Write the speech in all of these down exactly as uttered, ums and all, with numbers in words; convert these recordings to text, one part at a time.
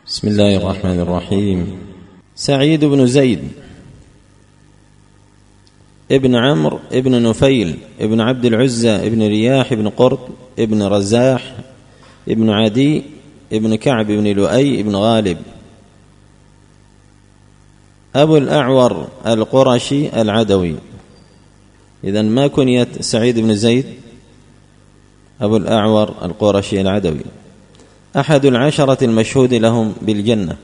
بسم الله الرحمن الرحيم. سعيد بن زيد ابن عمرو ابن نفيل ابن عبد العزى ابن رياح ابن قرط ابن رزاح ابن عدي ابن كعب ابن لؤي ابن غالب أبو الأعور القرشي العدوي. إذن ما كنيت سعيد بن زيد؟ أبو الأعور القرشي العدوي، أحد العشرة المشهود لهم بالجنة.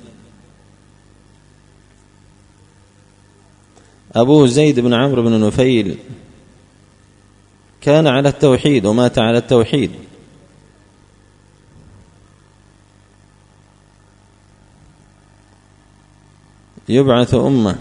أبوه زيد بن عمرو بن نفيل كان على التوحيد ومات على التوحيد، يبعث أمة.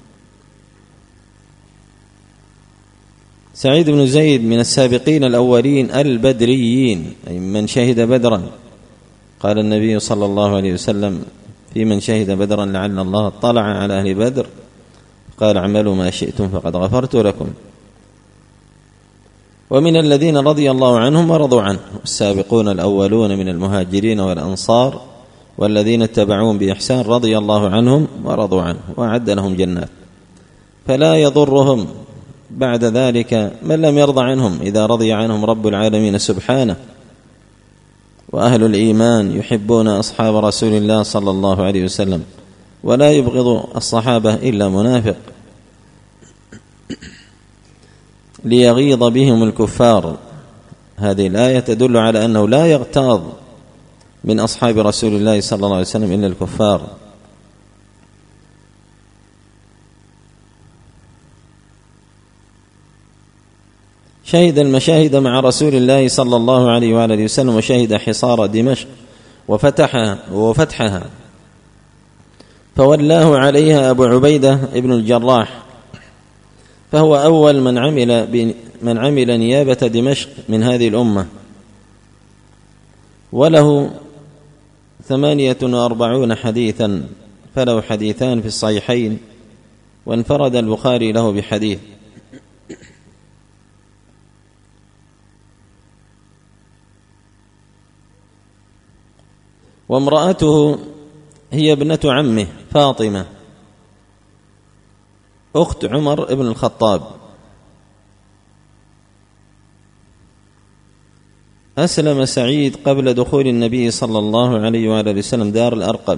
سعيد بن زيد من السابقين الأولين البدريين، أي من شهد بدرا. قال النبي صلى الله عليه وسلم في من شهد بدرا لعل الله اطلع على أهل بدر قال اعملوا ما شئتم فقد غفرت لكم. ومن الذين رضي الله عنهم ورضوا عنه السابقون الأولون من المهاجرين والأنصار والذين اتبعوهم بإحسان رضي الله عنهم ورضوا عنه وأعد لهم جنات، فلا يضرهم بعد ذلك من لم يرضى عنهم إذا رضي عنهم رب العالمين سبحانه. وأهل الإيمان يحبون أصحاب رسول الله صلى الله عليه وسلم ولا يبغض الصحابة إلا منافق ليغيظ بهم الكفار. هذه الآية تدل على أنه لا يغتاظ من أصحاب رسول الله صلى الله عليه وسلم إلا الكفار. شهد المشاهد مع رسول الله صلى الله عليه وآله وسلم، وشهد حصار دمشق وفتحها وفتحها فولاه عليها أبو عبيدة ابن الجراح، فهو أول من عمل من عمل نيابة دمشق من هذه الأمة، وله ثمانية وأربعون حديثا، فله حديثان في الصحيحين، وانفرد البخاري له بحديث. وامرأته هي ابنة عمه فاطمة أخت عمر بن الخطاب. أسلم سعيد قبل دخول النبي صلى الله عليه وآله وسلم دار الأرقم.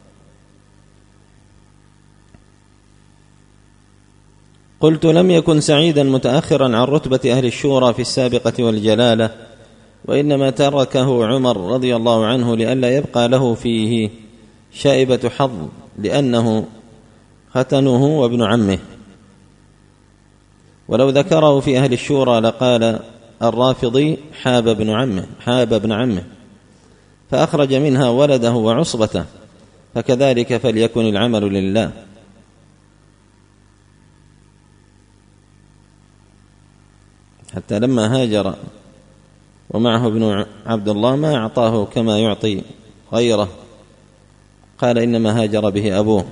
قلت لم يكن سعيدا متأخرا عن رتبة أهل الشورى في السابقة والجلالة، وإنما تركه عمر رضي الله عنه لئلا يبقى له فيه شائبة حظ، لأنه ختنه وابن عمه. ولو ذكره في أهل الشورى لقال الرافضي حاب ابن عمه حاب ابن عمه فأخرج منها ولده وعصبته، فكذلك فليكن العمل لله. حتى لما هاجر ومعه ابن عبد الله ما أعطاه كما يعطي غيره، قال إنما هاجر به أبوه.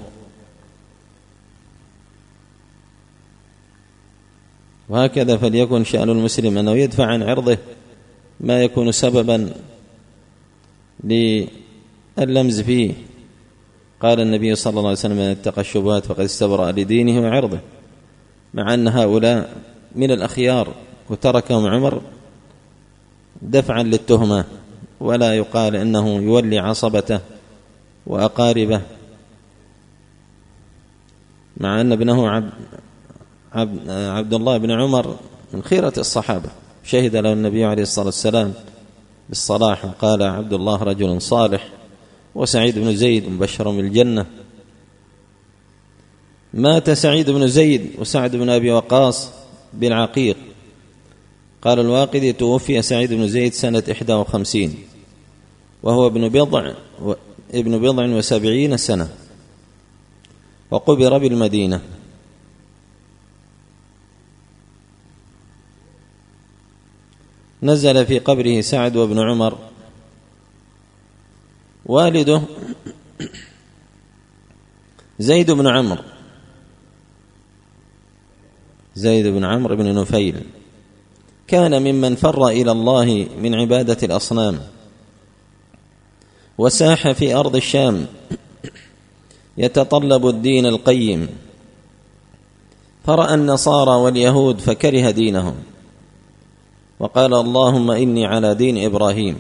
وهكذا فليكن شأن المسلم أنه يدفع عن عرضه ما يكون سببا لللمز فيه. قال النبي صلى الله عليه وسلم من اتقى الشبهات فقد استبرأ لدينه وعرضه، مع أن هؤلاء من الأخيار وتركهم عمر دفعا للتهمة، ولا يقال إنه يولي عصبته وأقاربه، مع أن ابنه عبد, عبد, عبد الله بن عمر من خيرة الصحابة، شهد له النبي عليه الصلاة والسلام بالصلاح وقال عبد الله رجل صالح. وسعيد بن زيد مبشر بالجنة. مات سعيد بن زيد وسعد بن أبي وقاص بالعقيق. قال الواقدي توفي سعيد بن زيد سنة إحدى وخمسين وهو ابن بضع ابن بضع وسبعين سنة، وقبر بالمدينة. نزل في قبره سعد وابن عمر. والده زيد بن عمرو زيد بن عمرو بن نفيل كان ممن فر إلى الله من عبادة الأصنام، وساح في أرض الشام يتطلب الدين القيم، فرأى النصارى واليهود فكره دينهم وقال اللهم إني على دين إبراهيم،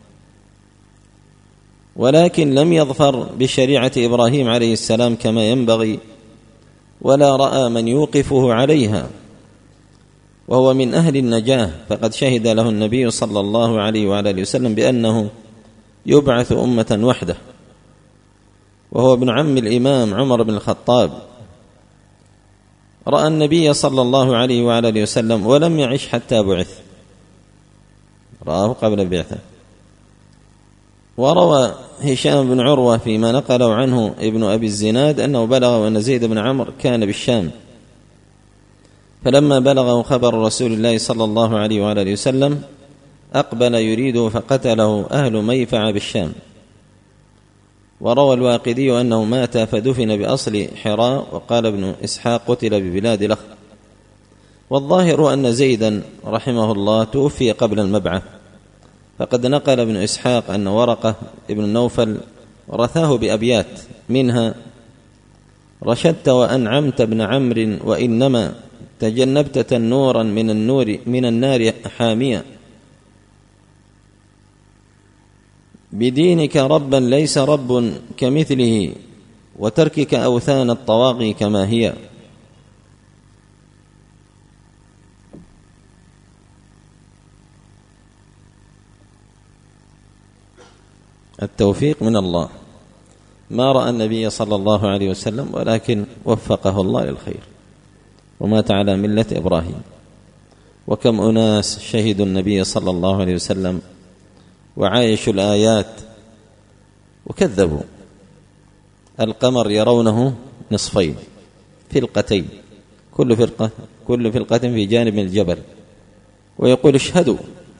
ولكن لم يظفر بشريعة إبراهيم عليه السلام كما ينبغي، ولا رأى من يوقفه عليها، وهو من أهل النجاة، فقد شهد له النبي صلى الله عليه وعلى آله وسلم بأنه يبعث أمة وحده، وهو ابن عم الإمام عمر بن الخطاب. رأى النبي صلى الله عليه وعلى آله وسلم ولم يعش حتى بعث، رآه قبل البعثة. وروى هشام بن عروة فيما نقله عنه ابن أبي الزناد أنه بلغ أن زيد بن عمرو كان بالشام، فلما بلغه خبر رسول الله صلى الله عليه وعلى آله وسلم أقبل يريده فقتله أهل ميفع بالشام. وروى الواقدي أنه مات فدفن بأصل حراء، وقال ابن إسحاق قتل ببلاد لخ. والظاهر أن زيدا رحمه الله توفي قبل المبعث، فقد نقل ابن إسحاق أن ورقة ابن النوفل رثاه بأبيات منها: رشدت وأنعمت ابن عمرو وإنما تجنبت تنورا من النور من النار حاميا، بدينك ربا ليس رب كمثله، وتركك أوثان الطواغي كما هي. التوفيق من الله، ما رأى النبي صلى الله عليه وسلم ولكن وفقه الله للخير، ومات على ملة إبراهيم. وكم أناس شهدوا النبي صلى الله عليه وسلم وعايشوا الآيات وكذبوا. القمر يرونه نصفين، فرقتين، كل فرقة كل فرقة في جانب من الجبل، ويقول اشهدوا،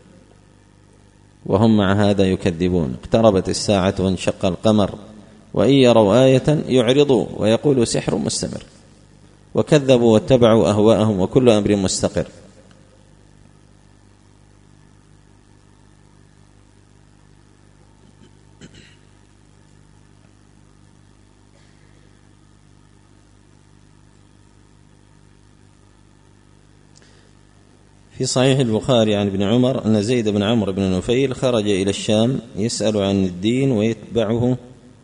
وهم مع هذا يكذبون. اقتربت الساعة وانشق القمر، وإن يروا آية يعرضوا ويقولوا سحر مستمر، وكذبوا واتبعوا أهواءهم، وكل أمر مستقر. في صحيح البخاري عن ابن عمر أن زيد بن عمرو بن نفيل خرج إلى الشام يسأل عن الدين ويتبعه،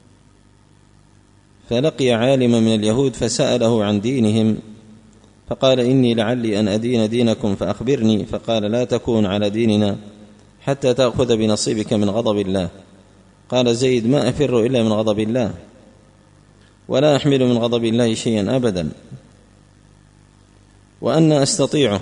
فلقي عالما من اليهود فسأله عن دينهم، فقال إني لعلي أن أدين دينكم فأخبرني، فقال لا تكون على ديننا حتى تأخذ بنصيبك من غضب الله. قال زيد ما أفر إلا من غضب الله، ولا أحمل من غضب الله شيئا أبدا، وأنا أستطيعه،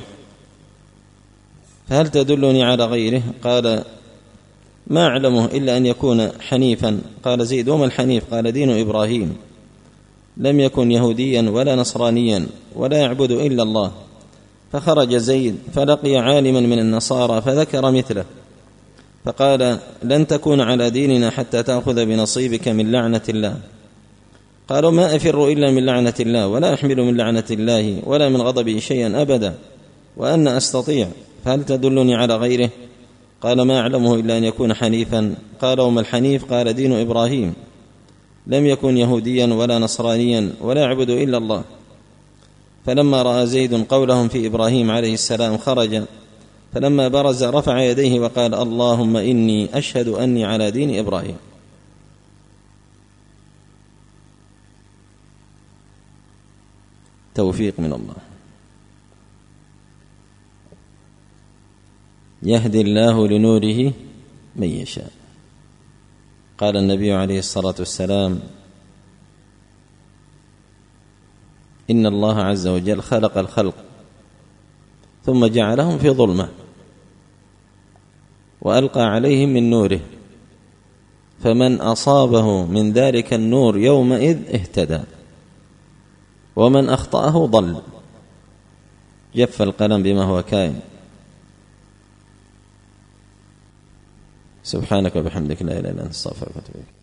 فهل تدلني على غيره؟ قال ما أعلمه إلا أن يكون حنيفا. قال زيد وما الحنيف؟ قال دين إبراهيم، لم يكن يهوديا ولا نصرانيا ولا يعبد إلا الله. فخرج زيد فلقي عالما من النصارى فذكر مثله، فقال لن تكون على ديننا حتى تأخذ بنصيبك من لعنة الله. قالوا ما أفر إلا من لعنة الله، ولا أحمل من لعنة الله ولا من غضبه شيئا أبدا، وأنا أستطيع، فهل تدلني على غيره؟ قال ما أعلمه إلا أن يكون حنيفا. قال وما الحنيف؟ قال دين إبراهيم، لم يكن يهوديا ولا نصرانيا ولا يعبد إلا الله. فلما رأى زيد قولهم في إبراهيم عليه السلام خرج، فلما برز رفع يديه وقال اللهم إني أشهد أني على دين إبراهيم. توفيق من الله. يهدي الله لنوره من يشاء. قال النبي عليه الصلاة والسلام إن الله عز وجل خلق الخلق ثم جعلهم في ظلمة وألقى عليهم من نوره، فمن أصابه من ذلك النور يومئذ اهتدى، ومن أخطأه ضل، جف القلم بما هو كائن. سبحانك وبحمدك لا إله إلا أنت، استغفرك واتوب إليك.